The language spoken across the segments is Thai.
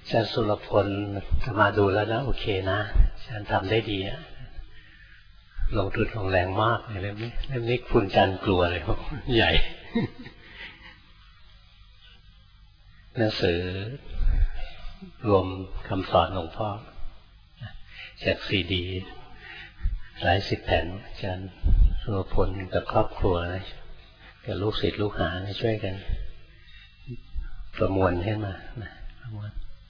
อาจารย์สุรพลมาดูแล้วนะโอเคนะอาจารย์ทำได้ดีอะลงทุนลงแรงมากเลยเล่มนี้คุณจันกลัวเลยใหญ่หนังสือรวมคำสอนหลวงพ่อจากซีดีหลายสิบแผ่นอาจารย์สุรพลกับครอบครัวนะกับลูกศิษย์ลูกหาช่วยกันประมวลขึ้นมาประมวล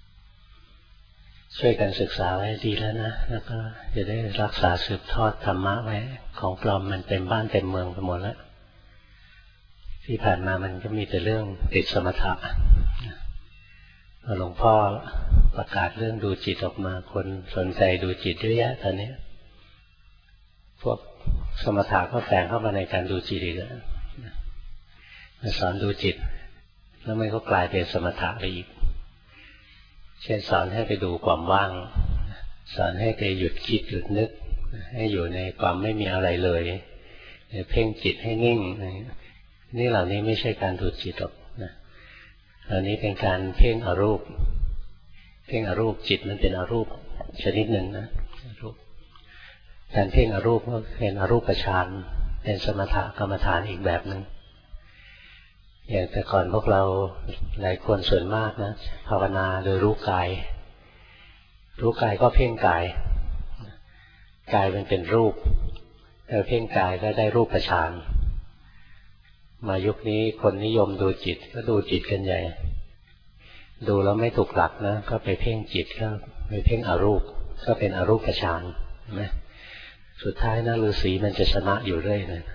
ช่วยกันศึกษาไว้ดีแล้วนะแล้วก็จะได้รักษาสืบทอดธรรมะไว้ของปลอมมันเต็มบ้านเต็มเมืองไปหมดแล้วที่ผ่านมามันก็มีแต่เรื่องติดสมถะหลวงพ่อประกาศเรื่องดูจิตออกมาคนสนใจดูจิตเยอะแยะตอนนี้พวกสมถะก็แฝงเข้ามาในการดูจิตอีกแล้วสอนดูจิตแล้วมันก็กลายเป็นสมถะไปอีกเช่นสอนให้ไปดูความว่างสอนให้ไปหยุดคิดหยุดนึกให้อยู่ในความไม่มีอะไรเลยเพ่งจิตให้นิ่งนี่เหล่านี้ไม่ใช่การดูจิตหรอกนะเหล่านี้เป็นการเพ่งอรูปเพ่งอรูปจิตมันเป็นอรูปชนิดหนึ่งนะการเพ่งอรูปก็เป็นอรูปฌานเป็นสมถกรรมฐานอีกแบบหนึ่งอย่างแต่ก่อนพวกเราหลายคนส่วนมากนะภาวนาโดยรู้กายก็เพ่งกายมันเป็นรูปแล้วเพ่งกายก็ได้รูปฌานมายุคนี้คนนิยมดูจิตก็ดูจิตกันใหญ่ดูแล้วไม่ถูกหลักนะก็ไปเพ่งจิตก็ไปเพ่งอรูปก็เป็นอรูปฌานนะสุดท้ายนะฤาษีมันจะชนะอยู่เรื่อยเลย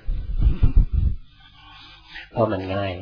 เพราะมันง่าย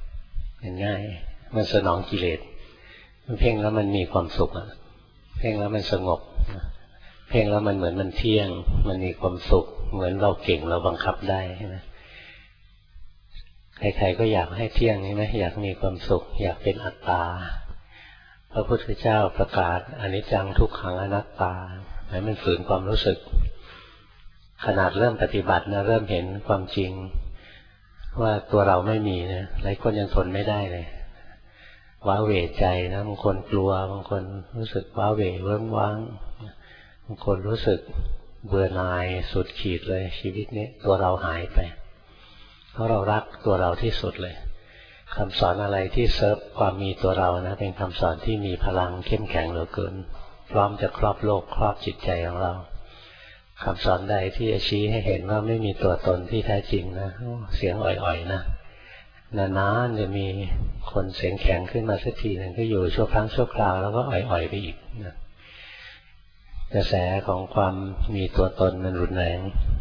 มันสนองกิเลสมันเพ่งแล้วมันมีความสุขเพ่งแล้วมันสงบเพ่งแล้วมันเหมือนมันเที่ยงมันมีความสุขเหมือนเราเก่งเราบังคับได้ใช่ไหมใครๆก็อยากให้เที่ยงใช่ไหมอยากมีความสุขอยากเป็นอัตตาพระพุทธเจ้าประกาศอนิจจังทุกขังอนัตตาให้มันฝืนความรู้สึกขนาดเริ่มปฏิบัตินะเริ่มเห็นความจริงว่าตัวเราไม่มีนะหลายคนยังทนไม่ได้เลยว้าเหวใจนะบางคนกลัวบางคนรู้สึกว้าเหวเวิ้งว้างบางคนรู้สึกเบื่อหน่ายสุดขีดเลยชีวิตนี้ตัวเราหายไปเพราะเรารักตัวเราที่สุดเลยคำสอนอะไรที่เซิร์ฟความมีตัวเรานะเป็นคำสอนที่มีพลังเข้มแข็งเหลือเกินพร้อมจะครอบโลกครอบจิตใจของเราคำสอนใดที่จะชี้ให้เห็นว่าไม่มีตัวตนที่แท้จริงนะเสียงอ่อยๆนะนานๆจะมีคนเสียงแข็งขึ้นมาสักทีหนึ่งก็อยู่ชั่วครั้งชั่วคราวแล้วก็อ่อยๆไปอีกนะกระแสของความมีตัวตนมันรุนแรง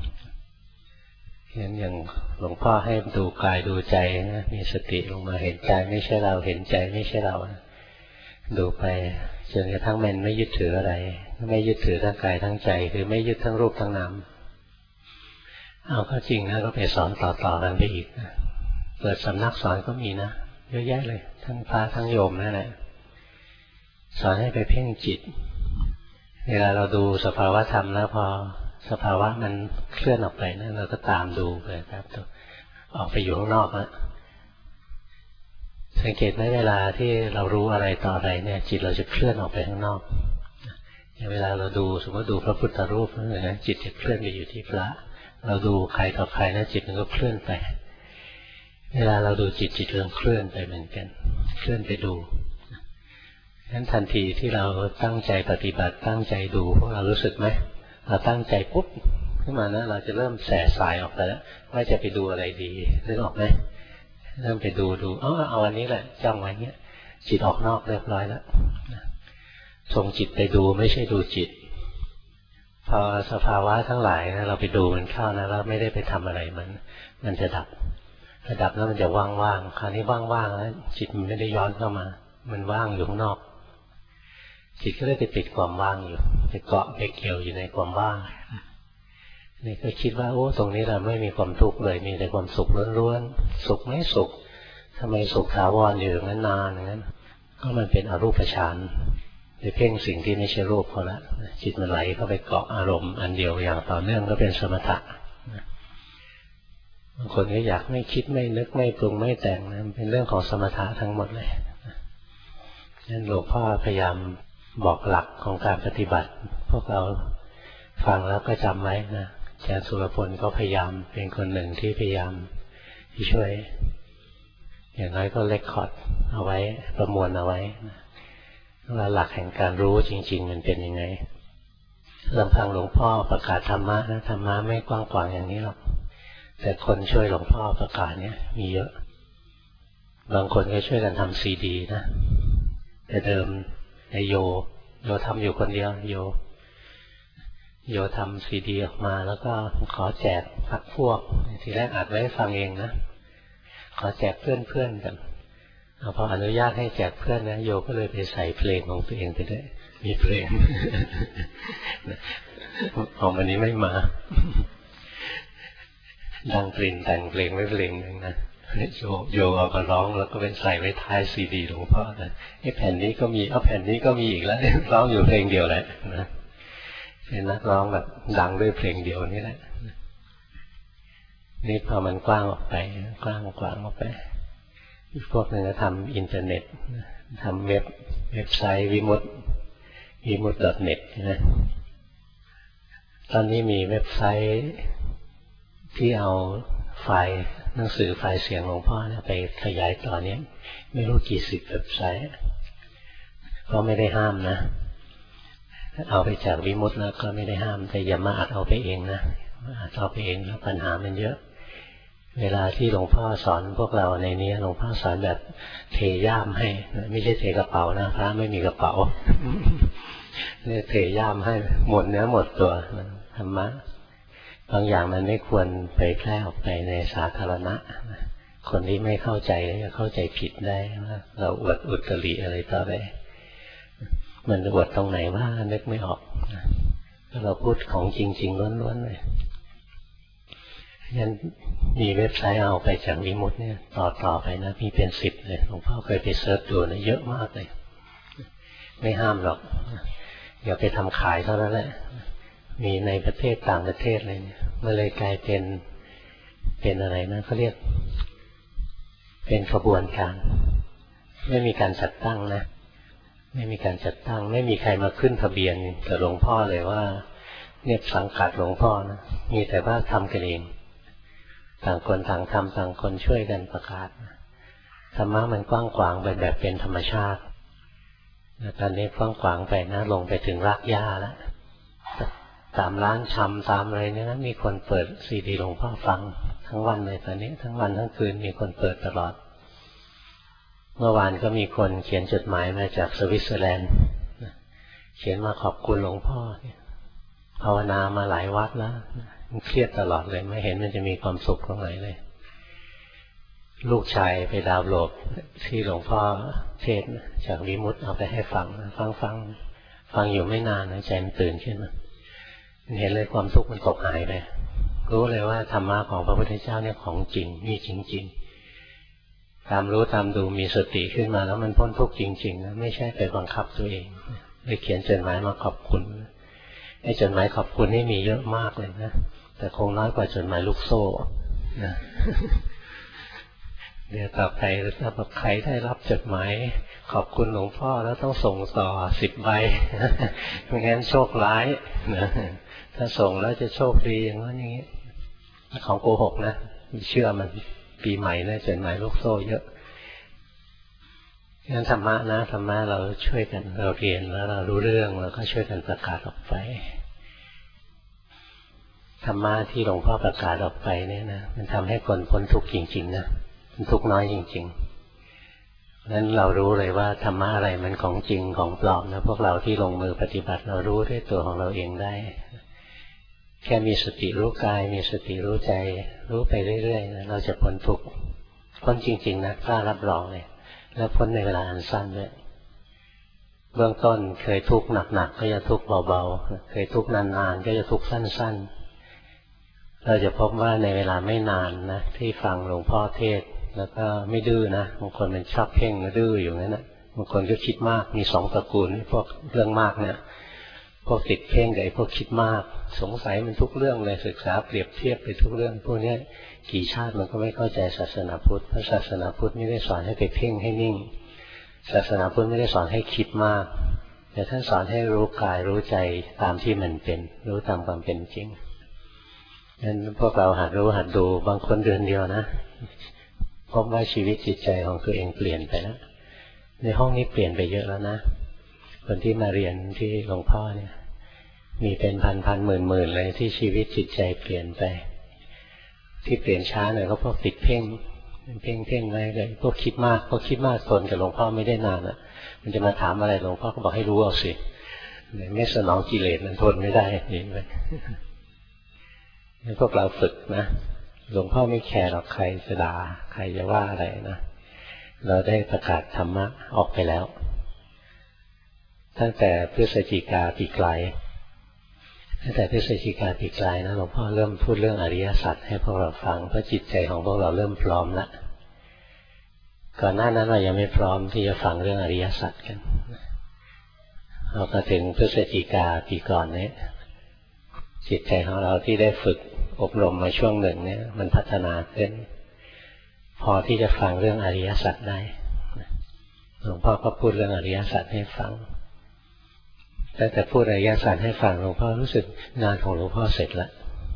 อย่างหลวงพ่อให้ดูกายดูใจนะมีสติลงมาเห็นใจไม่ใช่เราเห็นใจไม่ใช่เราดูไปจนกระทั่งมันไม่ยึดถืออะไรไม่ยึดถือทั้งกายทั้งใจคือไม่ยึดทั้งรูปทั้งนามเอาก็จริงนะก็ไปสอนต่อๆกันไปอีกนะเปิดสำนักสอนก็มีนะเยอะแยะเลยทั้งพระทั้งโยมนั่นแหละสอนให้ไปเพ่งจิตเวลาเราดูสภาวะธรรมแล้วพอสภาวะมันเคลื่อนออกไปนะเราก็ตามดูไปครับออกไปอยู่ข้างนอกนะสังเกตไหมเวลาที่เรารู้อะไรต่ออะไรเนี่ยจิตเราจะเคลื่อนออกไปข้างนอกเวลาเราดูสมมติดูพระพุทธรูปนะจิตจะเคลื่อนไปอยู่ที่พระเราดูใครต่อใครนะจิตมันก็เคลื่อนไปเวลาเราดูจิตเริ่มเคลื่อนไปเหมือนกันเคลื่อนไปดูงั้นทันทีที่เราตั้งใจปฏิบัติตั้งใจดูพวกเรารู้สึกไหมเราตั้งใจปุ๊บขึ้นมานะเราจะเริ่มแส่สายออกไปแล้วว่าจะไปดูอะไรดีนึกออกไหมเริ่มไปดูเอาอันนี้แหละจ้องไว้เงี้ยจิตออกนอกเรียบร้อยแล้วส่งจิตไปดูไม่ใช่ดูจิตพอสภาวะทั้งหลายนะเราไปดูมันเข้านะเราไม่ได้ไปทำอะไรมันจะดับแล้วมันจะว่างๆคราวนี้ว่างๆแล้วจิตมันไม่ได้ย้อนเข้ามามันว่างอยู่ข้างนอกจิตก็เลยไปติดความว่างอยู่ไปเกาะไปเกี่ยวอยู่ในความว่างนี่ก็คิดว่าโอ้ตรงนี้เราไม่มีความทุกข์เลยมีแต่ความสุขล้วนๆสุขไม่สุขทำไมสุขถาวรอยู่อย่างนั้นนานอย่างนั้นก็มันเป็นอรูปฌานไปเพ่งสิ่งที่ไม่ใช่รูปเขาละจิตมันไหลเข้าไปเกาะอารมณ์อันเดียวอย่างต่อเนื่องก็เป็นสมถะบางคนก็อยากไม่คิดไม่นึกไม่ปรุงไม่แต่งนะเป็นเรื่องของสมถะทั้งหมดเลยนั่นหลวงพ่อพยายามบอกหลักของการปฏิบัติพวกเราฟังแล้วก็จำไว้นะอาจารย์สุรพลก็พยายามเป็นคนหนึ่งที่พยายามที่ช่วยอย่างน้อยก็เรคคอร์ดเอาไว้ประมวลเอาไว้ว่าหลักแห่งการรู้จริงๆมันเป็นยังไงลำพังหลวงพ่อประกาศธรรมะนะธรรมะไม่กว้างขวางอย่างนี้หรอกแต่คนช่วยหลวงพ่อประกาศเนี่ยมีเยอะบางคนก็ช่วยกันทำซีดีนะแต่เดิมในโยทำอยู่คนเดียวโยทำซีดีออกมาแล้วก็ขอแจกพรรคพวกทีแรกอัดไว้ฟังเองนะขอแจกเพื่อนกันพออนุญาตให้แจกเพื่อนนะโยก็เลยไปใส่เพลงของตัวเองไปด้วยมีเพลงของวันนี้ไม่มาดังปริ่นแต่งเพลงไว้เพลงหนึ่งนะโยเอามาร้องแล้วก็เป็นใส่ไว้ท้ายซีดีหลวงพ่อนะแผ่นนี้ก็มีแผ่นนี้ก็มีอีกแล้วร้องอยู่เพลงเดียวแหละนะเป็นนักร้องแบบดังด้วยเพลงเดียวนี่แหละนี่พอมันกว้างออกไปกว้างออกไปพวกนึงก็ทำอินเทอร์เน็ตทำเว็บไซต์วิมุต.net นะตอนนี้มีเว็บไซต์ที่เอาไฟล์หนังสือไฟล์เสียงหลวงพ่อไปขยายต่อนี้ไม่รู้กี่สิบเว็บไซต์ก็ไม่ได้ห้ามนะเอาไปจากวิมุตต์แล้วก็ไม่ได้ห้ามแต่อย่ามาอัดเอาไปเองนะอัดเอาไปเองแล้วปัญหามันเยอะเวลาที่หลวงพ่อสอนพวกเราในนี้หลวงพ่อสอนแบบเทย่ามให้ไม่ใช่เทกระเป๋านะพระไม่มีกระเป๋าเนี่ยเทย่ามให้หมดเนื้อหมดตัวธรรมะบางอย่างมันไม่ควรเผยแพร่ออกไปในสาธารณะคนที่ไม่เข้าใจจะเข้าใจผิดได้ว่าเราอวดอุตริอะไรต่อไปมันอวดตรงไหนว่านึกไม่ออกเราพูดของจริงๆล้วนๆเลยงั้นมีเว็บไซต์เอาไปจากวิมุตต์เนี่ยต่อไปนะมีเป็น10เลยหลวงพ่อเคยไปเสิร์ชดูนะเยอะมากเลยไม่ห้ามหรอกอย่าไปทำขายเท่านั้นแหละมีในประเทศต่างประเทศเลยเนี่ยมันเลยกลายเป็นอะไรนะเขาเรียกเป็นขบวนการไม่มีการจัดตั้งนะไม่มีการจัดตั้งไม่มีใครมาขึ้นทะเบียนกับหลวงพ่อเลยว่าเนี่ยสังกัดหลวงพ่อนะมีแต่ว่าทำกันเองต่างคนต่างทำต่างคนช่วยกันประกาศธรรมะมันกว้างขวางไปแบบเป็นธรรมชาติตอนนี้กว้างขวางไปนะลงไปถึงรากหญ้าแล้วตามร้านชำตามอะไรเนี่ยนะมีคนเปิดซีดีหลวงพ่อฟังทั้งวันเลยตอนนี้ทั้งวันทั้งคืนมีคนเปิดตลอดเมื่อวานก็มีคนเขียนจดหมายมาจากสวิตเซอร์แลนด์เขียนมาขอบคุณหลวงพ่อภาวนามาหลายวัดแล้วเครียดตลอดเลยไม่เห็นมันจะมีความสุขตรงไหนเลยลูกชายไปดาวน์โหลดที่หลวงพ่อเทศจากวิมุตต์เอาไปให้ฟังอยู่ไม่นานนะใจมันตื่นขึ้นมาเห็นเลยความทุกข์มันตกหายไปรู้เลยว่าธรรมะของพระพุทธเจ้าเนี่ยของจริงมีจริงๆตามรู้ตามดูมีสติขึ้นมาแล้วมันพ้นทุกข์จริงๆนะไม่ใช่ไปบังคับตัวเองเลยเขียนจดหมายมาขอบคุณไอ้จดหมายขอบคุณนี่มีเยอะมากเลยนะแต่คงน้อยกว่าจดหมายลูกโซ่นะเดี๋ยวต่อไปถ้าใครได้รับจดหมายขอบคุณหลวงพ่อแล้วต้องส่งต่อ10 ใบไม่งั้นโชคร้ายนะถ้าส่งแล้วจะโชคดีอย่างนั้นอย่างนี้ของโกหกนะเชื่อมันปีใหม่นะจดหมายลูกโซ่เยอะงั้นธรรมะนะธรรมะเราช่วยกันเราเรียนแล้วเรารู้เรื่องเราก็ช่วยกันประกาศออกไปธรรมะที่หลวงพ่อประกาศออกไปเนี่ยนะมันทำให้คนพ้นทุกข์จริงๆนะมันทุกข์น้อยจริงๆนั้นเรารู้เลยว่าธรรมะอะไรมันของจริงของปลอมนะพวกเราที่ลงมือปฏิบัติเรารู้ด้วยตัวของเราเองได้แค่มีสติรู้กายมีสติรู้ใจรู้ไปเรื่อยๆนะเราจะพ้นทุกข์พ้นจริงๆนะกล้ารับรองเลยแล้วพ้นในเวลาอันสั้นด้วยเบื้องต้นเคยทุกข์หนักๆก็จะทุกข์เบาๆเคยทุกข์นานๆก็จะทุกข์สั้นๆเราจะพบว่าในเวลาไม่นานนะที่ฟังหลวงพ่อเทศแล้วก็ไม่ดื้อนะบางคนมันชอบเพ่งดื้ออยู่งั้นนะบางคนก็คิดมากมี2 ตระกูลพวกเรื่องมากเนี่ยพวกติดเพ่งกับพวกคิดมากสงสัยมันทุกเรื่องเลยศึกษาเปรียบเทียบไปทุกเรื่องพวกนี้กี่ชาติมันก็ไม่เข้าใจศาสนาพุทธเพราะศาสนาพุทธไม่ได้สอนให้ไปเพ่งให้นิ่งศาสนาพุทธไม่ได้สอนให้คิดมากแต่ท่านสอนให้รู้กายรู้ใจตามที่มันเป็นรู้ตามความเป็นจริงงั้นพวกเราหัดรู้หัดดูบางคนเดือนเดียวนะพบว่าชีวิตจิตใจของตัวเองเปลี่ยนไปแล้วในห้องนี้เปลี่ยนไปเยอะแล้วนะคนที่มาเรียนที่หลวงพ่อเนี่ยมีเป็นพันหมื่นเลยที่ชีวิตจิตใจเปลี่ยนไปที่เปลี่ยนช้าหน่อยก็พวกติดเพ่งไว้เลยพวกคิดมากทนกับหลวงพ่อไม่ได้นานอ่ะมันจะมาถามอะไรหลวงพ่อก็บอกให้รู้เอาสิไม่สนองกิเลสมันทนไม่ได้เห็นไหมพวกเราฝึกนะหลวงพ่อไม่แคร์หรอกใครจะด่าใครจะว่าอะไรนะเราได้ประกาศธรรมะออกไปแล้วตั้งแต่พฤศจิกาปีกลายนะหลวงพ่อเริ่มพูดเรื่องอริยสัจให้พวกเราฟังเพราะจิตใจของพวกเราเริ่มพร้อมแล้วก่อนหน้านั้นเรายังไม่พร้อมที่จะฟังเรื่องอริยสัจกันเราก็ถึงพฤศจิกาปีก่อนนี้จิตใจของเราที่ได้ฝึกอบรมมาช่วงหนึ่งเนี่ยมันพัฒนาขึ้นพอที่จะฟังเรื่องอริยสัจได้หลวงพ่อก็พูดเรื่องอริยสัจให้ฟังแต่พูดอริยสัจให้ฟังหลวงพ่อรู้สึกงานของหลวงพ่อเสร็จแล้ว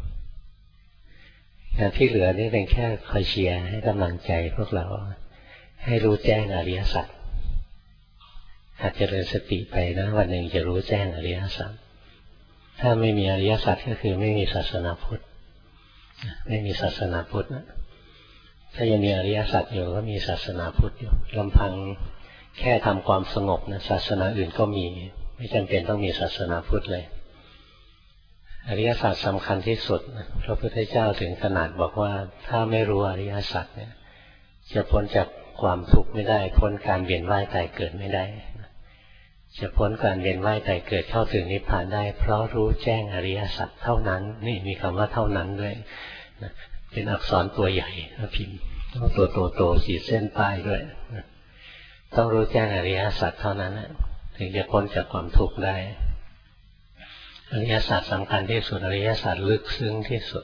งานที่เหลือนี่เป็นแค่คอยเชียร์ให้กำลังใจพวกเราให้รู้แจ้งอริยสัจหัดเจริญสติไปนะวันหนึ่งจะรู้แจ้งอริยสัจถ้าไม่มีอริยสัจก็คือไม่มีศาสนาพุทธไม่มีศาสนาพุทธนะถ้ายังมีอริยสัจอยู่ก็มีศาสนาพุทธอยู่ลำพังแค่ทำความสงบนะศาสนาอื่นก็มีไม่จำเป็นต้องมีศาสนาพุทธเลยอริยสัจสำคัญที่สุดพระพุทธเจ้าถึงขนาดบอกว่าถ้าไม่รู้อริยสัจเนี่ยจะพ้นจากความทุกข์ไม่ได้พ้นการเวียนว่ายตายเกิดไม่ได้จะพ้นการเวียนว่ายตายเกิดเข้าถึงนิพพานได้เพราะรู้แจ้งอริยสัจเท่านั้นนี่มีคำว่าเท่านั้นด้วยเป็นอักษรตัวใหญ่พิมพ์ต้องตัวโตขีดเส้นใต้ด้วยต้องรู้แจ้งอริยสัจเท่านั้นถึงจะพ้นจากความทุกข์ได้อริยสัจสำคัญที่สุดอริยสัจลึกซึ้งที่สุด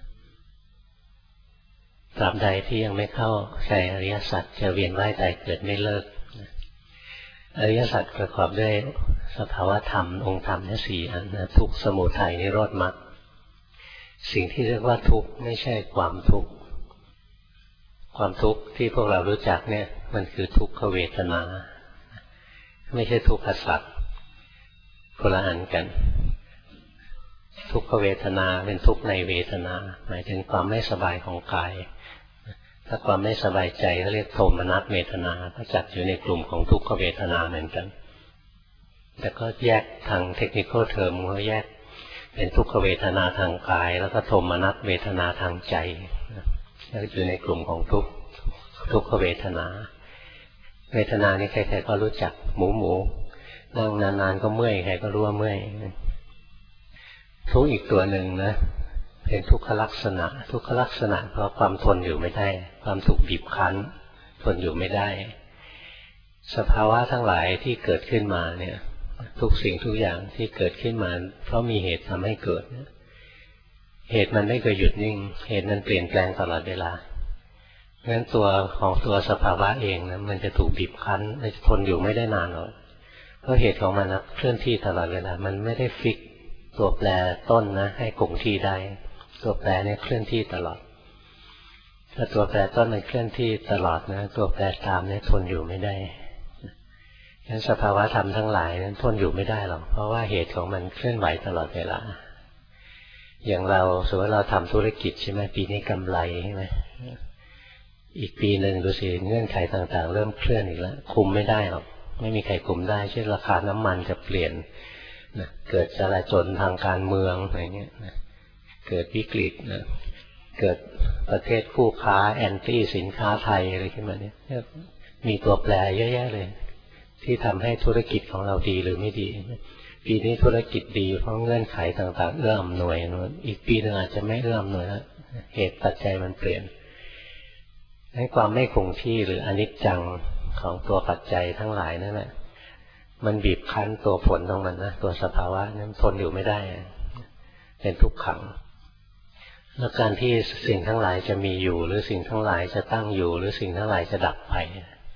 ตราบใดที่ยังไม่เข้าใจอริยสัจจะเวียนว่ายตายเกิดไม่เลิกอริยสัจประกอบด้วยสภาวธรรมองค์ธรรมทั้งสี่อันทุกข์สมุทัยนิโรธมรรคสิ่งที่เรียกว่าทุกข์ไม่ใช่ความทุกข์ความทุกข์ที่พวกเรารู้จักเนี่ยมันคือทุกขเวทนาไม่ใช่ทุกขสัจคนละอันกันทุกขเวทนาเป็นทุกข์ในเวทนาหมายถึงความไม่สบายของกายถ้าความไม่สบายใจเขาเรียกโทมนัสเวทนาก็จัดอยู่ในกลุ่มของทุกขเวทนาเหมือนกันแต่ก็แยกทางเทคนิคอลเทอมเขาแยกเป็นทุกขเวทนาทางกายแล้วก็โทมนัสเวทนาทางใจก็อยู่ในกลุ่มของทุกขเวทนาเวทนานี่ใครๆก็รู้จักหมูนั่งนานๆก็เมื่อยใครก็รู้ว่าเมื่อยทุกข์อีกตัวหนึ่งนะเป็นทุกขลักษณะเพราะความทนอยู่ไม่ได้ความถูกบีบคั้นทนอยู่ไม่ได้สภาวะทั้งหลายที่เกิดขึ้นมาเนี่ยทุกสิ่งทุกอย่างที่เกิดขึ้นมาเพราะมีเหตุทำให้เกิดเหตุมันไม่เคยหยุดนิ่งเหตุมันเปลี่ยนแปลงตลอดเวลางั้นตัวของตัวสภาวะเองนะมันจะถูกบีบคั้นมันจะทนอยู่ไม่ได้นานหรอกเพราะเหตุของมันนะเคลื่อนที่ตลอดเวลามันไม่ได้ฟิกตัวแปรต้นนะให้คงที่ได้ตัวแปรเนี่ยเคลื่อนที่ตลอดถ้าตัวแปรต้นมันเคลื่อนที่ตลอดนะตัวแปรตามเนี่ยทนอยู่ไม่ได้งั้นสภาวะธรรมทั้งหลายนั้นทนอยู่ไม่ได้หรอกเพราะว่าเหตุของมันเคลื่อนไหวตลอดเวลาอย่างเราสมมติเราทำธุรกิจใช่ไหมปีนี้กำไรใช่ไหมอีกปีหนึ่งดูสิเงื่อนไขต่างๆเริ่มเคลื่อนอีกแล้วคุมไม่ได้หรอกไม่มีใครคุมได้เช่นราคาน้ำมันจะเปลี่ยนนะเกิดจลาจลทางการเมืองอะไรเงี้ยนะเกิดวิกฤตนะเกิดประเทศคู่ค้าแอนตี้สินค้าไทยอะไรขึ้นมาเนี่ยมีตัวแปรเยอะแยะเลยที่ทำให้ธุรกิจของเราดีหรือไม่ดีปีนี้ธุรกิจดีเพราะเงื่อนไขต่างๆเอื้ออำนวยอีกปีนึงอาจจะไม่เอื้ออำนวยแล้วเหตุปัจจัยมันเปลี่ยนให้ความไม่คงที่หรืออนิจจังของตัวปัจจัยทั้งหลายนั่นแหละมันบีบคั้นตัวผลของมันนะตัวสภาวะนั้นทนอยู่ไม่ได้เป็นทุกขังแล้วการที่สิ่งทั้งหลายจะมีอยู่หรือสิ่งทั้งหลายจะตั้งอยู่หรือสิ่งทั้งหลายจะดับไป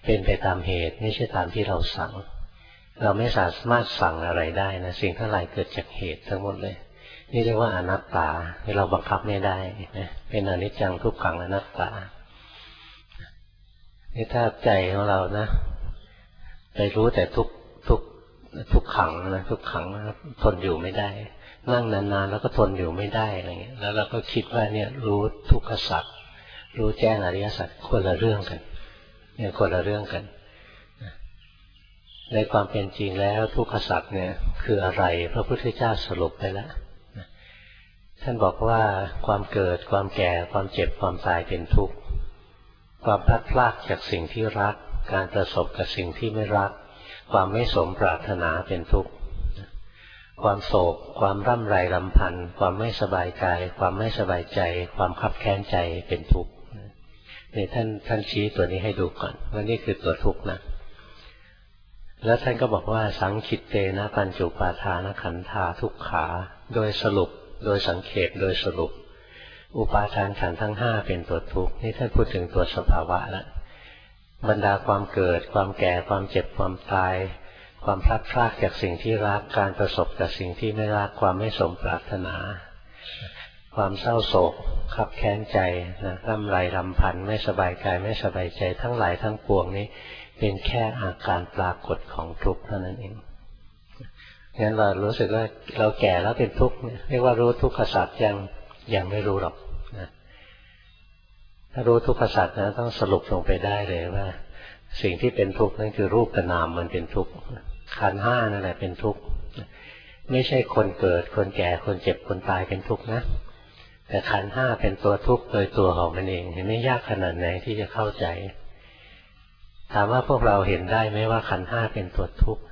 เป็นไปตามเหตุไม่ใช่ตามที่เราสั่งเราไม่สามารถสั่งอะไรได้นะสิ่งทั้งหลายเกิดจากเหตุทั้งหมดเลยนี่เรียกว่าอนัตตาเราบังคับไม่ได้นะเป็นอนิจจังทุกขังอนัตตานี่ถ้าใจของเรานะไปรู้แต่ทุกขังนะทุกขังทนอยู่ไม่ได้นั่งนานๆแล้วก็ทนอยู่ไม่ได้อะไรเงี้ยแล้วเราก็คิดว่าเนี่ยรู้ทุกขสัจรู้แจ้งอริยสัจคนละเรื่องกันเนี่ยคนละเรื่องกันในความเป็นจริงแล้วทุกขสัจเนี่ยคืออะไรพระพุทธเจ้าสรุปไปแล้วท่านบอกว่าความเกิดความแก่ความเจ็บความตายเป็นทุกข์ความพลัดพรากจากสิ่งที่รักการประสบกับสิ่งที่ไม่รักความไม่สมปรารถนาเป็นทุกข์ความโศกความร่ำไรรำพันความไม่สบายกายความไม่สบายใจความคับแค้นใจเป็นทุกข์นี่ท่านชี้ตัวนี้ให้ดูก่อนว่านี่คือตัวทุกข์นะแล้วท่านก็บอกว่าสังคิตเตนะปัญจุปาทานขันธาทุกขาโดยสรุปโดยสังเขปโดยสรุปอุปาทานขันธ์ทั้ง5เป็นตัวทุกข์นี่ท่านพูดถึงตัวสภาวะแล้วบรรดาความเกิดความแก่ความเจ็บความตายความพลัดพรากจากสิ่งที่รักการประสบกับสิ่งที่ไม่รักความไม่สมปรารถนาความเศร้าโศกคับแค้นใจนะร่ำไรรำพันไม่สบายกายไม่สบายใจทั้งหลายทั้งปวงนี้เป็นแค่อาการปรากฏของทุกข์เท่านั้นเองงั้นเรารู้สึกว่าเราแก่แล้วเป็นทุกข์เรียกว่ารู้ทุกขสัจยังไม่รู้หรอกนะถ้ารู้ทุกขสัจนะต้องสรุปลงไปได้เลยว่าสิ่งที่เป็นทุกข์นั่นคือรูปกับนามมันเป็นทุกข์ขันธ์5นั่นแหละเป็นทุกข์ไม่ใช่คนเกิดคนแก่คนเจ็บคนตายเป็นทุกข์นะแต่ขันธ์5เป็นตัวทุกข์โดยตัวของมันเองเห็นไหมยากขนาดไหนที่จะเข้าใจถามว่าพวกเราเห็นได้ไหมว่าขันธ์5เป็นตัวทุกข์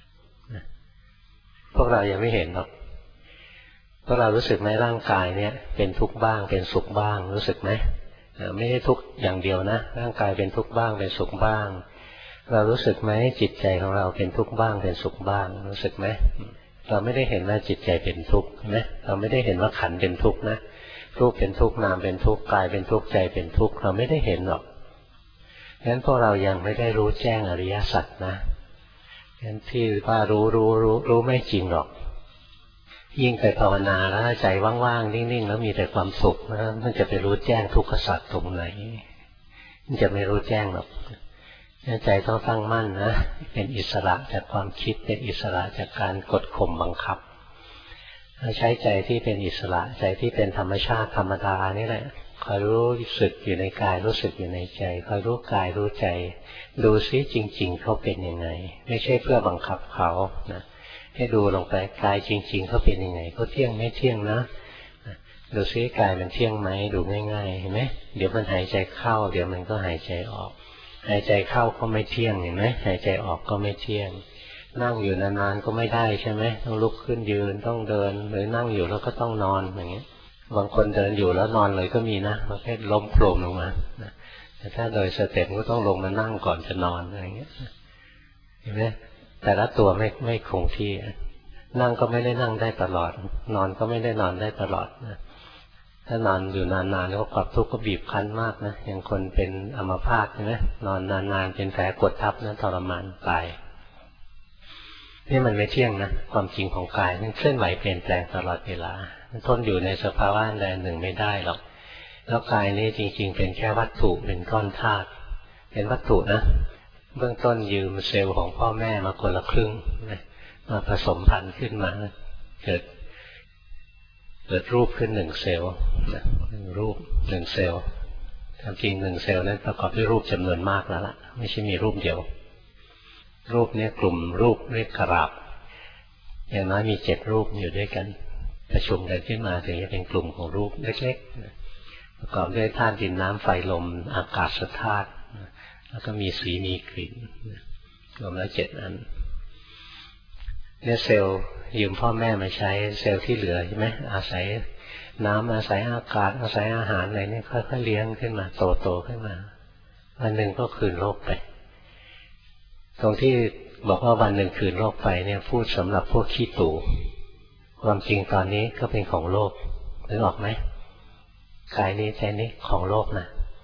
พวกเรายังไม่เห็นหรอกพวกเรารู้สึกไหมร่างกายเนี่ยเป็นทุกข์บ้างเป็นสุขบ้างรู้สึกไหมไม่ได้ทุกข์อย่างเดียวนะร่างกายเป็นทุกข์บ้างเป็นสุขบ้างเรารู้สึกไหมจิตใจของเราเป็นทุกข์บ้างเป็นสุขบ้างรู้สึกไหมเราไม่ได้เห็นว่าจิตใจเป็นทุกข์นะเราไม่ได้เห็นว่าขันธ์เป็นทุกข์นะรูปเป็นทุกข์นามเป็นทุกข์กายเป็นทุกข์ใจเป็นทุกข์เราไม่ได้เห็นหรอกงั้นพวกเรายังไม่ได้รู้แจ้งอริยสัจนะงั้นที่ว่ารู้ไม่จริงหรอกยิ่งไปภาวนาแล้วใจว่างๆนิ่งๆแล้วมีแต่ความสุขแล้วมันจะไปรู้แจ้งทุกขสัจตรงไหนมันจะไม่รู้แจ้งหรอกใจต้องตั้งมั่นนะเป็นอิสระจากความคิดเป็นอิสระจากการกดข่มบังคับใช้ใจที่เป็นอิสระใจที่เป็นธรรมชาติธรรมดานี่แหละคอยรู้สึกอยู่ในกายรู้สึกอยู่ในใจคอยรู้กายรู้ใจดูซิจริงๆเขาเป็นยังไงไม่ใช่เพื่อบังคับเขานะให้ดูลงไปกายจริงๆเขาเป็นยังไงเขาเที่ยงไม่เที่ยงนะดูซิกายมันเที่ยงไหมดูง่ายๆเห็นไหมเดี๋ยวมันหายใจเข้าเดี๋ยวมันก็หายใจออกหายใจเข้าก็ไม่เที่ยงเห็นไหมหายใจออกก็ไม่เที่ยงนั่งอยู่นานๆก็ไม่ได้ใช่ไหมต้องลุกขึ้นยืนต้องเดินหรือนั่งอยู่แล้วก็ต้องนอนอย่างเงี้ยบางคนเดินอยู่แล้วนอนเลยก็มีนะประเภทล้มโครมลงมาแต่ถ้าโดยสเต็ปก็ต้องลงมานั่งก่อนจะนอนอะไรเงี้ยเห็นไหมแต่ละตัวไม่คงที่นั่งก็ไม่ได้นั่งได้ตลอดนอนก็ไม่ได้นอนได้ตลอดนะถ้านอนอยู่นานๆแล้วความทุกข์ก็บีบคั้นมากนะอย่างคนเป็นอัมพาตใช่ไหมนอนนานๆเป็นแผลกดทับนะทรมานตายนี่มันไม่เที่ยงนะความจริงของกายมันเคลื่อนไหวเปลี่ยนแปลงตลอดเวลาทนอยู่ในสภาวะใดหนึ่งไม่ได้หรอกแล้วกายนี้จริงๆเป็นแค่วัตถุเป็นก้อนธาตุเป็นวัตถุนะเบื้องต้นยืมเซลล์ของพ่อแม่มาคนละครึ่งมาผสมพันธุ์ขึ้นมาเกิดรูปขึ้น1 เซลล์รูป1 เซลล์ความจริง1 เซลล์นั้นประกอบด้วยรูปจำนวนมากแล้วล่ะไม่ใช่มีรูปเดียวรูปนี้กลุ่มรูปเรียกกราบอย่างน้อยมี7 รูปอยู่ด้วยกันประชุมกันขึ้นมาถึงจะเป็นกลุ่มของรูปเล็กๆประกอบด้วยธาตุดินน้ำไฟลมอากาศธาตุแล้วก็มีสีมีกลิ่นรวมแล้ว7 อันเนี่ยเซลล์ยืมพ่อแม่มาใช้เซลล์ที่เหลือใช่ไหมอาศัยน้ำอาศัยอากาศอาศัยอาหารอะไรนี่ค่อยๆเลี้ยงขึ้นมาโตขึ้นมาวันหนึ่งก็คืนโลกไปตรงที่บอกว่าวันหนึ่งคืนโลกไปเนี่ยพูดสำหรับพวกขี้ตู่ความจริงตอนนี้ก็เป็นของโลกนึกออกไหมกายนี้ใจนี้ของโลกนะ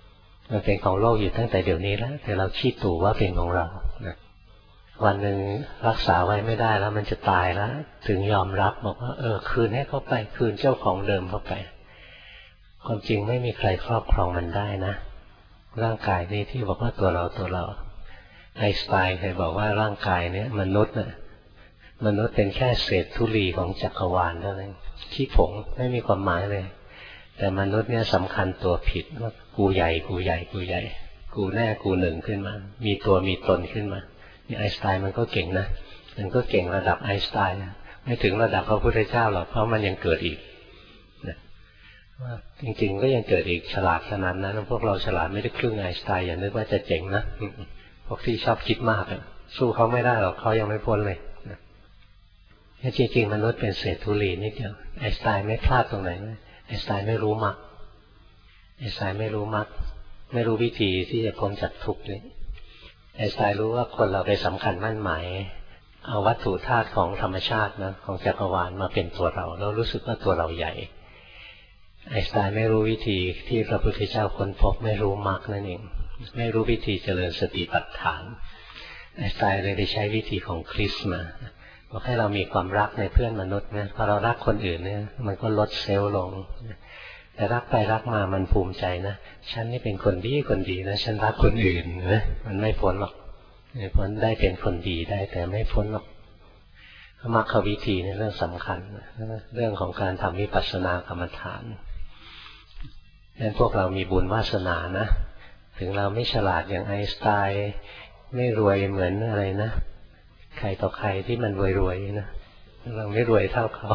มันเป็นของโลกอยู่ตั้งแต่เดี๋ยวนี้แล้วแต่เราคิดตู่ว่าเป็นของเรานะวันหนึ่งรักษาไว้ไม่ได้แล้วมันจะตายแล้วถึงยอมรับบอกว่าคืนให้เขาไปคืนเจ้าของเดิมเข้าไปความจริงไม่มีใครครอบครองมันได้นะร่างกายนี้ที่บอกว่าตัวเราไอน์สไตน์เคยบอกว่าร่างกายนี้มนุษย์เป็นแค่เศษธุลีของจักรวาลเท่านั้นขี้ผงไม่มีความหมายเลยแต่มนุษย์เนี่ยสำคัญตัวผิดว่ากูใหญ่กูแน่กูหนึ่งขึ้นมามีตัวมีตนขึ้นมานี่ไอน์สไตน์มันก็เก่งนะมันก็เก่งระดับไอน์สไตน์ไม่ถึงระดับพระพุทธเจ้าหรอกเพราะมันยังเกิดอีกนะว่าจริงๆก็ยังเกิดอีกฉลาดขนาดนั้นพวกเราฉลาดไม่ได้ครึ่งไอน์สไตน์อย่านึกว่าจะเจ๋งนะพวกที่ชอบคิดมากสู้เขาไม่ได้หรอกเขายังไม่พ้นเลยจริงๆมนุษย์เป็นเศษธุลีนิดเดียวไอน์สไตน์ไม่พลาดตรงไหนไอน์สไตน์ไม่รู้มรรคไอน์สไตน์ไม่รู้มรรคไม่รู้วิธีที่จะพ้นจากทุกข์เลยไอน์สไตน์รู้ว่าคนเราไปสำคัญมั่นหมายเอาวัตถุธาตุของธรรมชาตินะของจักรวาลมาเป็นตัวเราแล้วรู้สึกว่าตัวเราใหญ่ไอน์สไตน์ไม่รู้วิธีที่พระพุทธเจ้าค้นพบไม่รู้มรรคนั่นเองไม่รู้วิธีเจริญสติปัฏฐานไอน์สไตน์เลยไปใช้วิธีของคริสต์มาบอกให้เรามีความรักในเพื่อนมนุษย์นะพอเรารักคนอื่นเนี่ยมันก็ลดเซลล์ลงแต่รักไปรักมามันภูมิใจนะฉันนี่เป็นคนดีนะฉันรักคนอื่นนะมันไม่พ้นหรอกไม่พ้นได้เป็นคนดีได้แต่ไม่พ้นหรอกมรรควิธีนี่เรื่องสำคัญเรื่องของการทำวิปัสสนากรรมฐานดังนั้นพวกเรามีบุญวาสนานะถึงเราไม่ฉลาดอย่างไอน์สไตน์ไม่รวยเหมือนอะไรนะใครต่อใครที่มันรวยๆนะเราไม่รวยเท่าเขา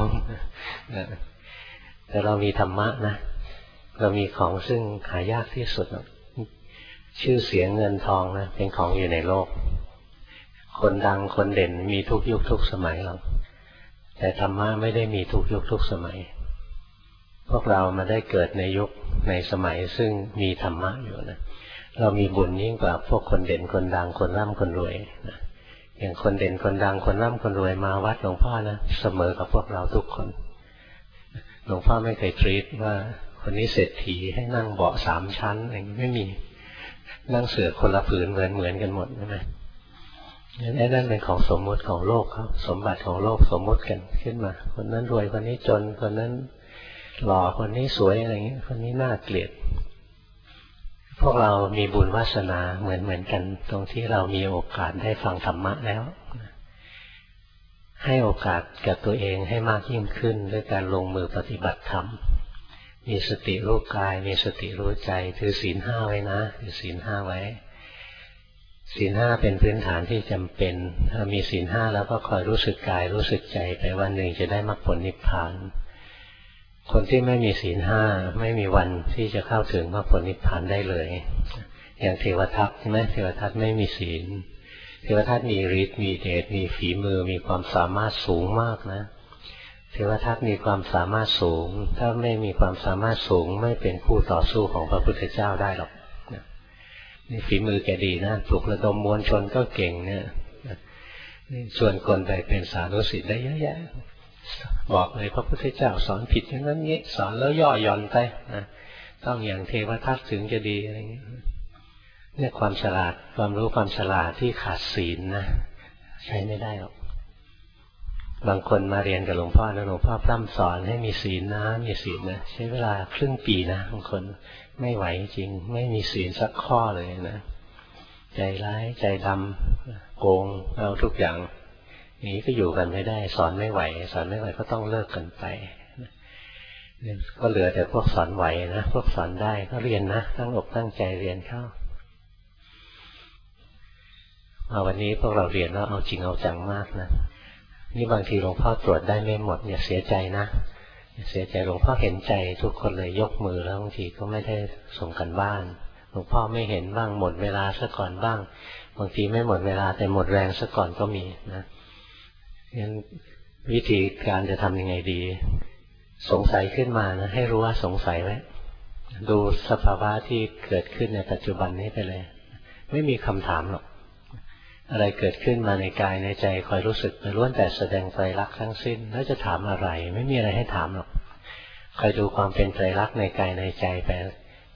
แต่เรามีธรรมะนะเรามีของซึ่งหายากที่สุดชื่อเสียงเงินทองนะเป็นของอยู่ในโลกคนดังคนเด่นมีทุกยุคทุกสมัยหรอกแต่ธรรมะไม่ได้มีทุกยุคทุกสมัยพวกเรามาได้เกิดในยุคในสมัยซึ่งมีธรรมะอยู่นะเรามีบุญยิ่งกว่าพวกคนเด่นคนดังคนร่ำคนรวยนะอย่างคนเด่นคนดังคนร่ำคนรวยมาวัดหลวงพ่อนะเสมอกับพวกเราทุกคนหลวงพ่อไม่เคยทรีตว่าคนนี้เศรษฐีให้นั่งเบาะ3 ชั้นอะไรอย่างนี้ไม่มีนั่งเสื่อคนละผืนเหมือนกันหมดใช่ไหมนั่นเป็นของสมมติของโลกครับสมบัติของโลกสมมติกันขึ้นมาคนนั้นรวยคนนี้จนคนนั้นหล่อคนนี้สวยอะไรอย่างนี้คนนี้น่าเกลียดพวกเรามีบุญวาสนาเหมือนกันตรงที่เรามีโอกาสได้ฟังธรรมะแล้วให้โอกาสกับตัวเองให้มากยิ่งขึ้นด้วยการลงมือปฏิบัติธรรมมีสติรู้กายมีสติรู้ใจถือศีล 5ไว้นะถือศีล 5ไว้ศีล 5เป็นพื้นฐานที่จำเป็นถ้ามีศีล 5แล้วก็คอยรู้สึกกายรู้สึกใจไปวันหนึ่งจะได้มรรคผลนิพพานคนที่ไม่มีศีล 5ไม่มีวันที่จะเข้าถึงมรรคผลนิพพานได้เลยอย่างเทวทัตใช่ไหมเทวทัตไม่มีศีลเทวทัตมีฤทธิ์มีเดชมีฝีมือมีความสามารถสูงมากนะเทวทัตมีความสามารถสูงถ้าไม่มีความสามารถสูงไม่เป็นคู่ต่อสู้ของพระพุทธเจ้าได้หรอกนี่ฝีมือแกดีนะปลุกระดมมวลชนก็เก่งเนี่ยชวนคนไปเป็นสาธุสิทธิ์ได้เยอะแยะบอกเลยพระพุทธเจ้าสอนผิดอย่างนั้นงี้สอนแล้วย่อหย่อนไปนะต้องอย่างเทวทัตถึงจะดีอะไรเงี้ยเนี่ยความฉลาดความรู้ความฉลาดที่ขาดศีลนะใช้ไม่ได้หรอกบางคนมาเรียนกับหลวงพ่อนะหลวงพ่อพร่ำสอนให้มีศีลนะมีศีลนะใช้เวลาครึ่งปีนะบางคนไม่ไหวจริงไม่มีศีลสักข้อเลยนะใจร้ายใจดำโกงเอาทุกอย่างอย่างนี้ก็อยู่กันไม่ได้สอนไม่ไหวก็ต้องเลิกกันไปก็เหลือแต่พวกสอนไหวนะพวกสอนได้ก็เรียนนะตั้งอกตั้งใจเรียนเข้าวันนี้พวกเราเรียนแล้วเอาจริงเอาจังมากนะนี่บางทีหลวงพ่อตรวจได้ไม่หมดอย่าเสียใจนะอย่าเสียใจหลวงพ่อเห็นใจทุกคนเลยยกมือแล้วบางทีก็ไม่ได้ส่งกันบ้านหลวงพ่อไม่เห็นบ้างหมดเวลาซะก่อนบ้างบางทีไม่หมดเวลาแต่หมดแรงซะก่อนก็มีนะงั้นวิธีการจะทำยังไงดีสงสัยขึ้นมานะให้รู้ว่าสงสัยไว้ดูสภาวะที่เกิดขึ้นในปัจจุบันนี้ไปเลยไม่มีคำถามหรอกอะไรเกิดขึ้นมาในกายในใจคอยรู้สึกล้วนแต่แสดงไตรลักษณ์ทั้งสิ้นแล้วจะถามอะไรไม่มีอะไรให้ถามหรอกคอยดูความเป็นไตรลักษณ์ในกายในใจไป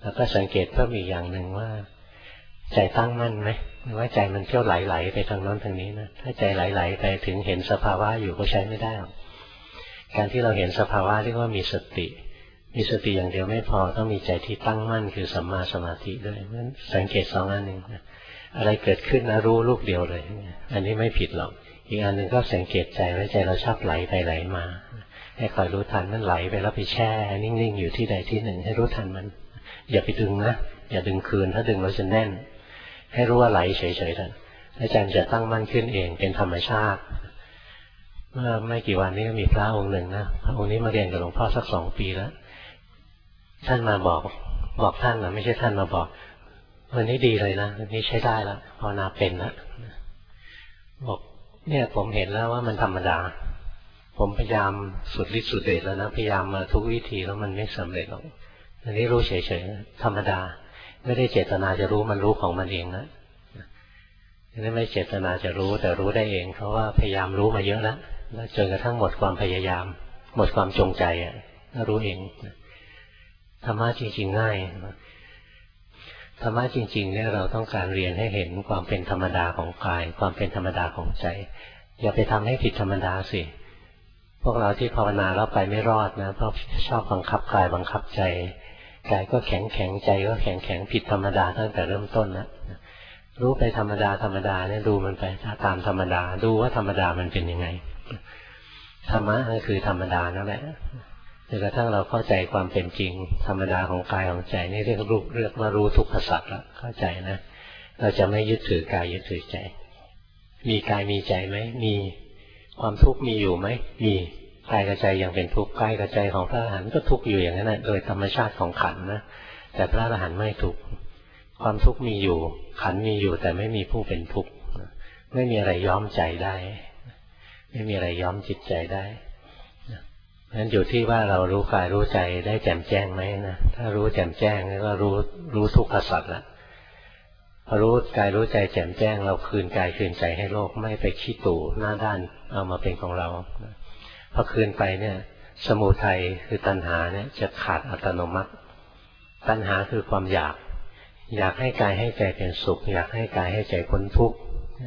แล้วก็สังเกตเพิ่มอีกอย่างหนึ่งว่าใจตั้งมั่นไหมหรือว่าใจมันเที่ยวไหลๆไปทางโน้นทางนี้นะถ้าใจไหลๆไปถึงเห็นสภาวะอยู่ก็ใช้ไม่ได้หรอกการที่เราเห็นสภาวะเรียกว่ามีสติอย่างเดียวไม่พอต้องมีใจที่ตั้งมั่นคือสัมมาสมาธิด้วยเพราะฉะนั้นสังเกตสองอันหนึ่งอะไรเกิดขึ้นนะรู้ลูกเดียวเลยอันนี้ไม่ผิดหรอกอีกอันหนึ่งก็สังเกตใจว่าใจเราชอบไหลไปไหลมาให้คอยรู้ทันมันไหลไปแล้วไปแช่นิ่งๆอยู่ที่ใดที่หนึ่งให้รู้ทันมันอย่าไปดึงนะอย่าดึงคืนถ้าดึงเราจะแน่นให้รู้ว่าไหลเฉยๆท่านแล้วใจมันจะตั้งมั่นขึ้นเองเป็นธรรมชาติเมื่อไม่กี่วันนี้ก็มีพระองค์หนึ่งนะพระองค์นี้มาเรียนกับหลวงพ่อสัก2 ปีแล้วท่านมาบอกท่านนะไม่ใช่ท่านมาบอกวันนี้ดีเลยนะวันนี้ใช้ได้แล้วภาวนาเป็นแล้วบอกเนี่ยผมเห็นแล้วว่ามันธรรมดาผมพยายามสุดฤทธิ์สุดเดชแล้วนะพยายามมาทุกวิธีแล้วมันไม่สำเร็จหรอกอันนี้รู้เฉยๆธรรมดาไม่ได้เจตนาจะรู้มันรู้ของมันเองนะไม่เจตนาจะรู้แต่รู้ได้เองเพราะว่าพยายามรู้มาเยอะแล้วจนกระทั่งหมดความพยายามหมดความจงใจรู้เองธรรมะจริงๆง่ายธรรมะจริงๆเนี่ยเราต้องการเรียนให้เห็นความเป็นธรรมดาของกายความเป็นธรรมดาของใจอย่าไปทำให้ผิดธรรมดาสิพวกเราที่ภาวนาแล้วไปไม่รอดนะเพราะชอบบังคับกายบังคับใจกายก็แข็งใจก็แข็งผิดธรรมดาตั้งแต่เริ่มต้นนะรู้ไปธรรมดาเนี่ยดูมันไปตามธรรมดาดูว่าธรรมดามันเป็นยังไงธรรมะก็คือธรรมดานั่นแหละจนกระทั่งเราเข้าใจความเป็นจริงธรรมดาของกายของใจนี่เรียกว่ารู้ทุกขสัจแล้วเข้าใจนะเราจะไม่ยึดถือกายยึดถือใจมีกายมีใจไหมมีความทุกข์มีอยู่ไหมมีกายกับใจยังเป็นทุกข์กายกับใจของพระอรหันต์ก็ทุกข์อยู่อย่างนั้นนะโดยธรรมชาติของขันธ์นะแต่พระอรหันต์ไม่ทุกข์ความทุกข์มีอยู่ขันธ์มีอยู่แต่ไม่มีผู้เป็นทุกข์ไม่มีอะไรย้อมใจได้ไม่มีอะไรย้อมจิตใจได้นั้นอยู่ที่ว่าเรารู้กายรู้ใจได้แจ่มแจ้งไหมนะถ้ารู้แจ่มแจ้งก็รู้ทุกขสัจละพอรู้กายรู้ใจแจ่มแจ้งเราคืนกายคืนใจให้โลกไม่ไปขี้ตู่หน้าด้านเอามาเป็นของเราพอคืนไปเนี่ยสมุทัยคือตัณหาเนี่ยจะขาดอัตโนมัติตัณหาคือความอยากให้กายให้ใจเป็นสุขอยากให้กายให้ใจพ้นทุกข์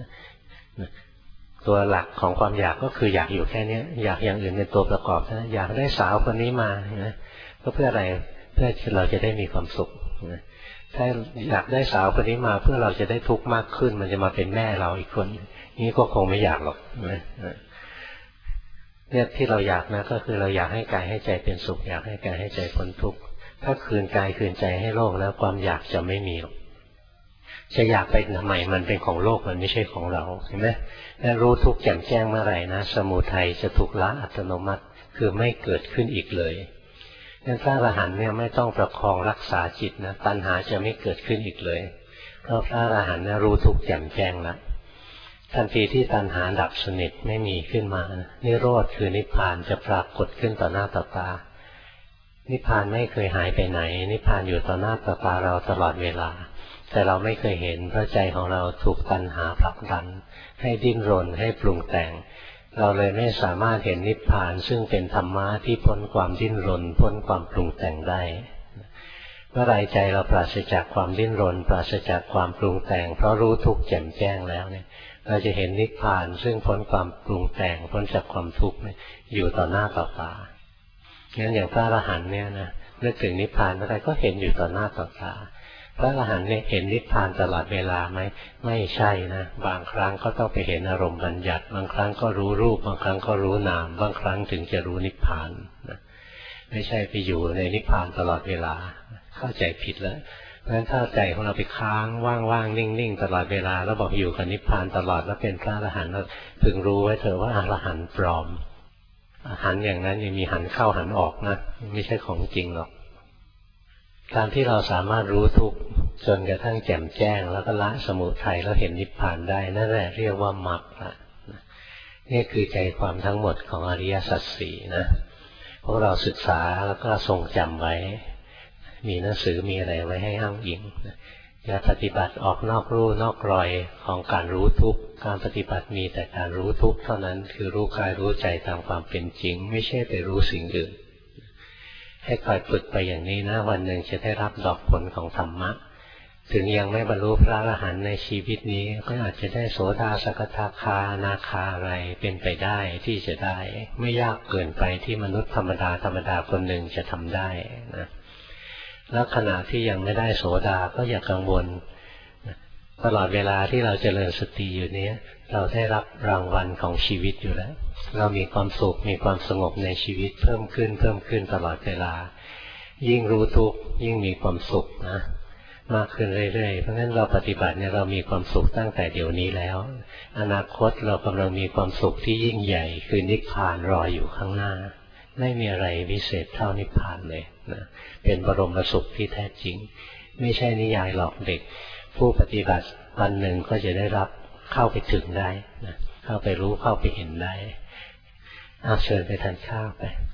ตัวหลักของความอยากก็คืออยากอยู่แค่นี้อยากอย่างอื่นเป็นตัวประกอบนะอยากได้สาวคนนี้มานะก็เพื่ออะไรเพื่อเราจะได้มีความสุขถ้าอยากได้สาวคนนี้มาเพื่อเราจะได้ทุกข์มากขึ้นมันจะมาเป็นแม่เราอีกคนนี้ก็คงไม่อยากหรอกเนี่ยที่เราอยากนะก็คือเราอยากให้กายให้ใจเป็นสุขอยากให้กายให้ใจพ้นทุกข์ถ้าคืนกายคืนใจให้โลกแล้วความอยากจะไม่มีหรอกจะอยากไปทำไมมันเป็นของโลกมันไม่ใช่ของเราเห็นไหมถ้ารู้ทุกข์แจ่มแจ้งเมื่อไหร่นะสมุทัยจะถูกละอัตโนมัติคือไม่เกิดขึ้นอีกเลยงั้นพระอรหันต์เนี่ยไม่ต้องประคองรักษาจิตนะตัณหาจะไม่เกิดขึ้นอีกเลยเพราะพระอรหันต์รู้ทุกข์แจ่มแจ้งแล้วทันทีที่ตัณหาดับสนิทไม่มีขึ้นมานิโรธคือนิพพานจะปรากฏขึ้นต่อหน้าต่อตานิพพานไม่เคยหายไปไหนนิพพานอยู่ต่อหน้าต่อตาเราตลอดเวลาแต่เราไม่เคยเห็นเพราะใจของเราถูกตัณหาผลักดันให้ดิ้นรนให้ปรุงแต่งเราเลยไม่สามารถเห็นนิพพานซึ่งเป็นธรรมะที่พ้นความดิ้นรนพ้นความปรุงแต่งได้เมื่อไรใจเราปราศจากความดิ้นรนปราศจากความปรุงแต่งเพราะรู้ทุกข์แจ่มแจ้งแล้วเนี่ยเราจะเห็นนิพพานซึ่งพ้นความปรุงแต่งพ้นจากความทุกข์อยู่ต่อหน้าต่อตางั้นอย่างพระอรหันต์เนี่ยนะนึกถึงนิพพานอะไรก็เห็นอยู่ต่อหน้าต่อตาพระอรหันต์เนี่ยเห็นนิพพานตลอดเวลาไหมไม่ใช่นะบางครั้งก็ต้องไปเห็นอารมณ์บัญญัติบางครั้งก็รู้รูปบางครั้งก็รู้นามบางครั้งถึงจะรู้นิพพานนะไม่ใช่ไปอยู่ในนิพพานตลอดเวลาเข้าใจผิดแล้วเพราะฉะนั้นถ้าใจของเราไปค้างว่างๆนิ่งๆตลอดเวลาแล้วบอกอยู่กับนิพพานตลอดแล้วเป็นพระอรหันต์เราพึงรู้ไว้เถอะว่าอรหันต์ปลอมหันอย่างนั้นยังมีหันเข้าหันออกนะไม่ใช่ของจริงหรอกการที่เราสามารถรู้ทุกข์จนกระทั่งแจ่มแจ้งแล้วก็ละสมุทัยแล้วเห็นนิพพานได้นั่นแหละเรียกว่ามรรคนี่คือใจความทั้งหมดของอริยสัจสี่นะพวกเราศึกษาแล้วก็ทรงจำไว้มีหนังสือมีอะไรไว้ให้อ้างอิงอย่าปฏิบัติออกนอกรูนอกรอยของการรู้ทุกข์การปฏิบัติมีแต่การรู้ทุกข์เท่านั้นคือรู้กายรู้ใจตามความเป็นจริงไม่ใช่ไปรู้สิ่งอื่นให้คอยฝึกไปอย่างนี้นะวันหนึ่งจะได้รับดอกผลของธรรมะถึงยังไม่บรรลุพระอรหันต์ในชีวิตนี้ก็อาจจะได้โสดาสกทาคาอนาคาอะไรเป็นไปได้ที่จะได้ไม่ยากเกินไปที่มนุษย์ธรรมดาคนหนึ่งจะทำได้นะแล้วขณะที่ยังไม่ได้โสดาก็อย่ากังวลตลอดเวลาที่เราเจริญสติอยู่นี้เราได้รับรางวัลของชีวิตอยู่แล้วเรามีความสุขมีความสงบในชีวิตเพิ่มขึ้นตลอดเวลายิ่งรู้ทุกข์ยิ่งมีความสุขนะมากขึ้นเรื่อยๆเพราะฉะนั้นเราปฏิบัติเนี่ยเรามีความสุขตั้งแต่เดี๋ยวนี้แล้วอนาคตเรากำลังมีความสุขที่ยิ่งใหญ่คือนิพพานรออยู่ข้างหน้าไม่มีอะไรวิเศษเท่านิพพานเลยนะเป็นบรมสุขที่แท้จริงไม่ใช่นิยายหลอกเด็กผู้ปฏิบัติวันหนึ่งก็จะได้รับเข้าไปถึงได้นะเข้าไปรู้เข้าไปเห็นได้เชิญไปทานข้าวไป